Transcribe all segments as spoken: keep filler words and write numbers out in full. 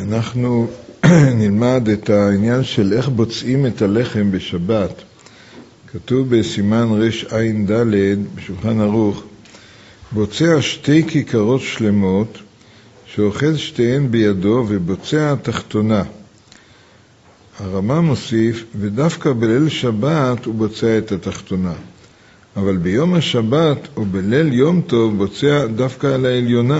אנחנו נלמד את העניין של איך בוצעים את הלחם בשבת. כתוב בסימן רש עין ד' בשולחן ערוך, בוצע שתי כיכרות שלמות שאוחז שתיהן בידו ובוצע תחתונה. הרמ"א מוסיף, ודווקא בליל שבת הוא בוצע את התחתונה, אבל ביום השבת או בליל יום טוב בוצע דווקא על העליונה,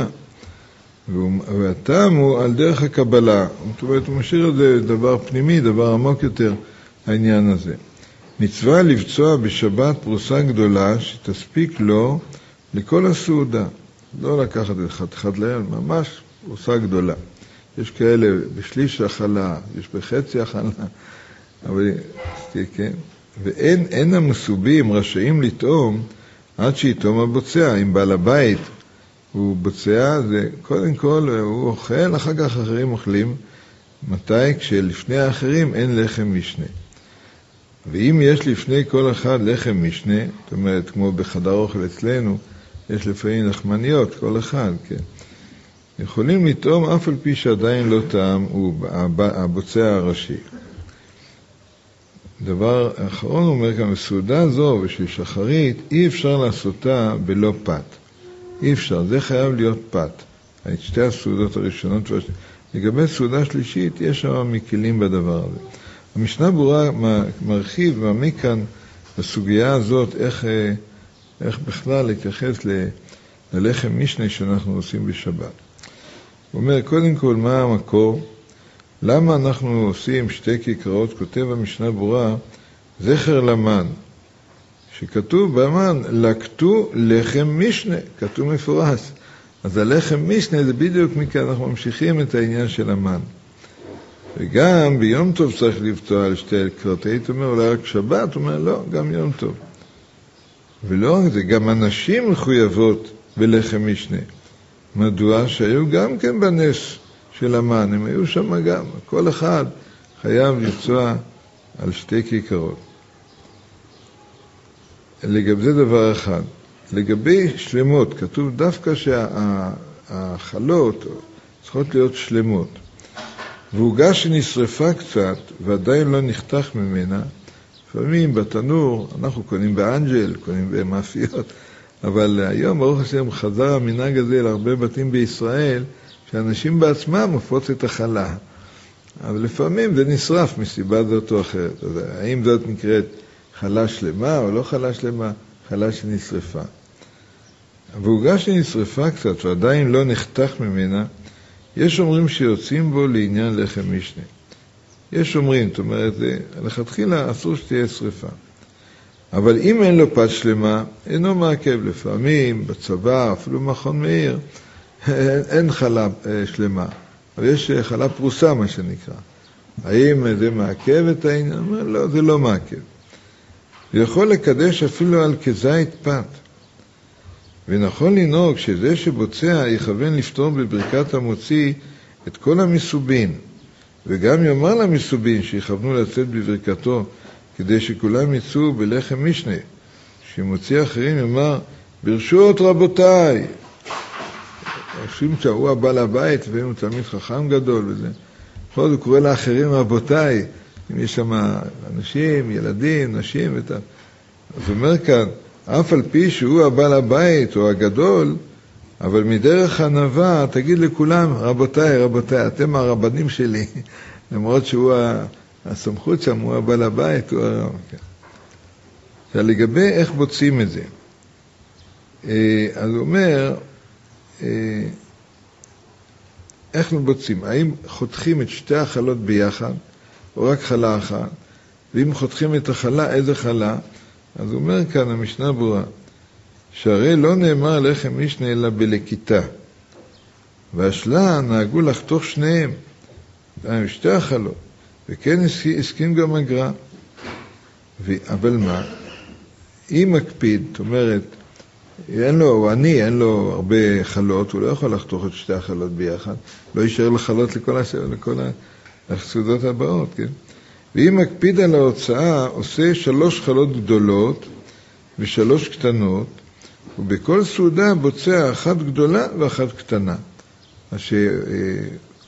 והטעם הוא על דרך הקבלה. זאת אומרת, הוא משאיר את זה דבר פנימי, דבר עמוק יותר, העניין הזה. מצווה לבצוע בשבת פרוסה גדולה שתספיק לו לכל הסעודה. לא לקחת את חתיכת ליל, ממש פרוסה גדולה. יש כאלה בשליש החלה, יש בחצי החלה, אבל כן. ואין אין המסובים רשאים לטעום עד שיתום הבוצע. אם בעל הבית הוא בוצע, זה קודם כל הוא אוכל, אחר כך אחרים אוכלים. מתי? כשלפני האחרים אין לחם משנה. ואם יש לפני כל אחד לחם משנה, זאת אומרת, כמו בחדר אוכל אצלנו, יש לפעמים לחמניות, כל אחד, כן. יכולים לטעום אף על פי שעדיין לא טעם, הוא הבוצע הראשי. דבר האחרון אומר כאן, בסעודה זו ושל שחרית, אי אפשר לעשותה בלא פת. אי אפשר, זה חייב להיות פת. את שתי הסעודות הראשונות והשני. לגבי סעודה שלישית, יש שם מקלים בדבר הזה. המשנה ברורה מרחיב, מעמיק כאן בסוגיה הזאת, איך, איך בכלל להתייחס ל, ללחם משנה שאנחנו עושים בשבת. הוא אומר, קודם כל, מה המקור? למה אנחנו עושים שתי כיכרות? כותב המשנה ברורה, זכר למן, שכתוב במן, לקטו לחם משנה, כתוב מפורש. אז הלחם משנה זה בדיוק מכאן, אנחנו ממשיכים את העניין של המן. וגם ביום טוב צריך לבצוע על שתי כיכרות. היית אומר, אולי רק שבת? הוא אומר, לא, גם יום טוב. ולא רק זה, גם הנשים מחויבות בלחם משנה. מדוע? שהיו גם כן בנס של המן, הם היו שם גם. כל אחד חייב לבצוע על שתי כיכרות. לגבי זה דבר אחד. לגבי שלמות, כתוב דווקא שהחלות צריכות להיות שלמות. ועוגה שנשרפה קצת ועדיין לא נחתך ממנה, לפעמים בתנור, אנחנו קונים באנג'ל, קונים במאפיות, אבל היום ברוך השם חזר המנהג הזה להרבה בתים בישראל, שאנשים בעצמם מופות את החלה. אבל לפעמים זה נשרף מסיבה זאת או אחרת. אז האם זאת נקראת חלה שלמה או לא חלה שלמה? חלה שנשרפה. ועוגה שנשרפה קצת ועדיין לא נחתך ממנה, יש אומרים שיוצאים בו לעניין לחם משנה. יש אומרים, זאת אומרת, לכתחילה אסור שתהיה שריפה. אבל אם אין לו פת שלמה, אינו מעכב. לפעמים בצבא, אפילו מכון מאיר, אין חלה שלמה. אבל יש חלה פרוסה, מה שנקרא. האם זה מעכב את העניין? אומר, לא, זה לא מעכב. ויכול לקדש אפילו על כזית פת. ונכון לנהוג שזה שבוצע יכוון לפתור בברכת המוציא את כל המסובין, וגם יאמר למסובין שיכוונו לצאת בברכתו, כדי שכולם יצאו בלחם משנה. שמוציא אחרים יאמר, ברשות רבותיי. חושבים שהוא הבעל הבית, והוא תלמיד חכם גדול וזה. פה הוא קורא לאחרים רבותיי, אם יש שם אנשים, ילדים, נשים ואת... אז אומר כאן, אף על פי שהוא הבעל הבית או הגדול, אבל מדרך ענווה תגיד לכולם, רבותיי, רבותיי, אתם הרבנים שלי, למרות שהוא הסמכות שם, הוא הבעל הבית. הוא... עכשיו, לגבי איך בוצעים את זה, אז הוא אומר, איך מבוצעים? האם חותכים את שתי החלות ביחד, או רק חלה אחת? ואם חותכים את החלה, איזה חלה? אז הוא אומר כאן המשנה ברורה, שהרי לא נאמר לחם משנה אלא בלקיטה, והשלה נהגו לחתוך שניהם, שתי החלות, וכן הסכים גם הגר"א. אבל מה? אם מקפיד, זאת אומרת, אין לו, הוא עני, אין לו הרבה חלות, הוא לא יכול לחתוך את שתי החלות ביחד, לא יישאר לו חלות לכל, לכל הסעודות הבאות, כן? ואם מקפיד על ההוצאה, עושה שלוש חלות גדולות ושלוש קטנות, ובכל סעודה בוצע אחת גדולה ואחת קטנה. מה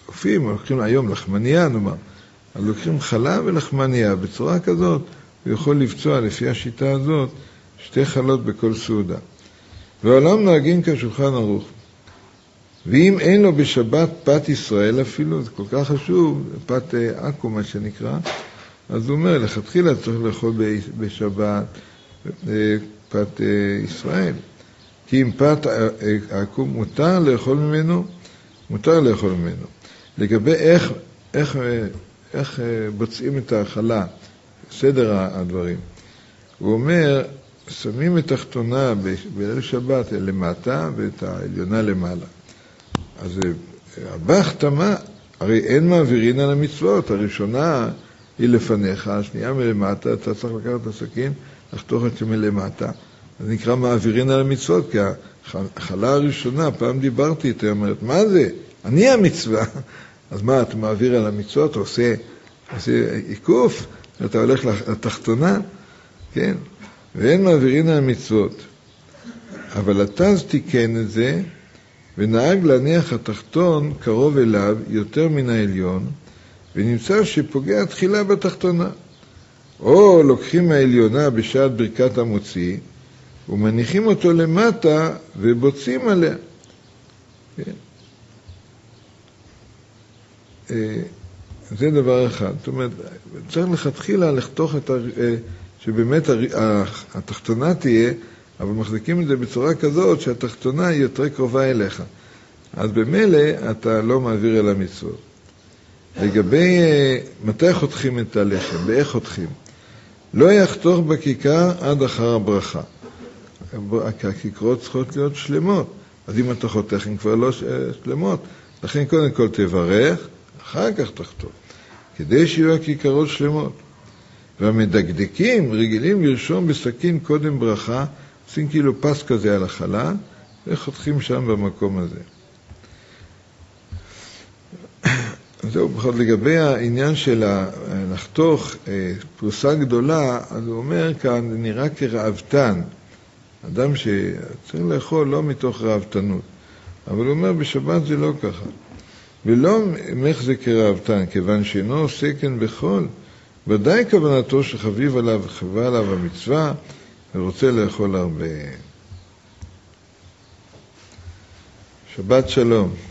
קופים, לוקחים היום לחמניה, נאמר, אז לוקחים חלה ולחמניה, בצורה כזאת הוא יכול לבצוע לפי השיטה הזאת שתי חלות בכל סעודה. והעולם נוהגים כשולחן ערוך. ואם אין לו בשבת פת ישראל אפילו, זה כל כך חשוב, פת עכו מה שנקרא, אז הוא אומר, לכתחילה צריך לאכול בשבת פת ישראל. כי אם פת עכו מותר לאכול ממנו, מותר לאכול ממנו. לגבי איך, איך, איך בוצעים את האכלה, סדר הדברים. הוא אומר, שמים את התחתונה בליל שבת למטה ואת העליונה למעלה. אז בהחתמה, הרי אין מעבירין על המצוות, הראשונה היא לפניך, השנייה מלמטה, אתה צריך לקחת את הסכין, לחתוך את שמלמטה. זה נקרא מעבירין על המצוות, כי החלה הראשונה, פעם דיברתי איתה, היא אומרת, מה זה? אני המצווה. אז מה, אתה מעביר על המצוות, עושה, עושה עיקוף, אתה הולך לתחתונה, כן? ואין מעבירין על המצוות. אבל התז תיקן את זה, ונהג להניח התחתון קרוב אליו יותר מן העליון, ונמצא שפוגע תחילה בתחתונה. או לוקחים מהעליונה בשעת ברכת המוציא, ומניחים אותו למטה ובוצעים עליה. כן. זה דבר אחד. זאת אומרת, צריך לכתחילה לחתוך את ה... שבאמת התחתונה תהיה, אבל מחזיקים את זה בצורה כזאת שהתחתונה היא יותר קרובה אליך. אז במילא אתה לא מעביר אל המצוות. לגבי מתי חותכים את הלחם, באיך חותכים? לא יחתוך בכיכר עד אחר הברכה. הכיכרות צריכות להיות שלמות. אז אם אתה חותך הן כבר לא שלמות, לכן קודם כל תברך, אחר כך תחתוך, כדי שיהיו הכיכרות שלמות. והמדקדקים רגילים לרשום בסכין קודם ברכה, עושים כאילו פס כזה על החלה, וחותכים שם במקום הזה. זהו, בכל לגבי העניין של לחתוך פרוסה גדולה, אז הוא אומר כאן, זה נראה כרעבתן. אדם שצריך לאכול לא מתוך רעבתנות. אבל הוא אומר, בשבת זה לא ככה. ולא איך זה כרעבתן, כיוון שאינו עושה כן בכל, ודאי כוונתו שחביב עליו וחווה עליו המצווה, ורוצה לאכול הרבה. שבת שלום.